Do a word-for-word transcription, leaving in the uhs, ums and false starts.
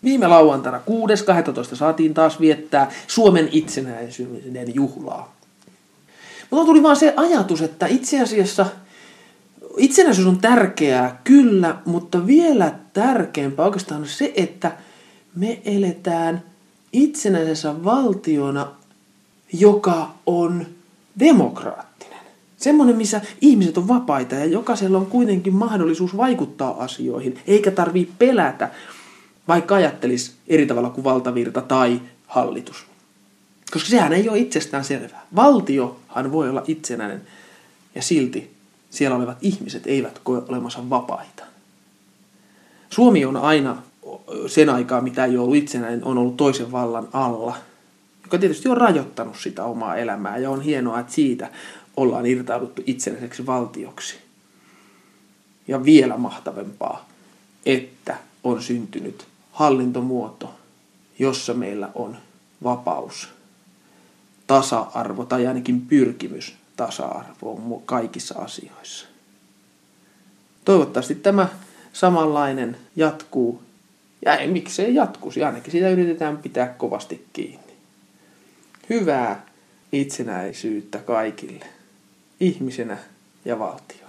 Viime lauantaina kuudes kahdestoista saatiin taas viettää Suomen itsenäisyyden juhlaa. Mutta tuli vaan se ajatus, että itse asiassa itsenäisyys on tärkeää, kyllä, mutta vielä tärkeämpää oikeastaan on se, että me eletään itsenäisessä valtiona, joka on demokraattinen. Semmoinen, missä ihmiset on vapaita ja jokaisella on kuitenkin mahdollisuus vaikuttaa asioihin, eikä tarvitse pelätä, vaikka ajattelisi eri tavalla kuin valtavirta tai hallitus. Koska sehän ei ole itsestään selvää. Valtiohan voi olla itsenäinen ja silti siellä olevat ihmiset eivät koe olemassa vapaita. Suomi on aina sen aikaa, mitä ei ollut itsenäinen, on ollut toisen vallan alla, joka tietysti on rajoittanut sitä omaa elämää ja on hienoa, että siitä ollaan irtauduttu itsenäiseksi valtioksi. Ja vielä mahtavampaa, että on syntynyt hallintomuoto, jossa meillä on vapaus, tasa-arvo tai ainakin pyrkimys tasa-arvoon kaikissa asioissa. Toivottavasti tämä samanlainen jatkuu, ja ei, miksei jatkuisi, ainakin sitä yritetään pitää kovasti kiinni. Hyvää itsenäisyyttä kaikille, ihmisenä ja valtio.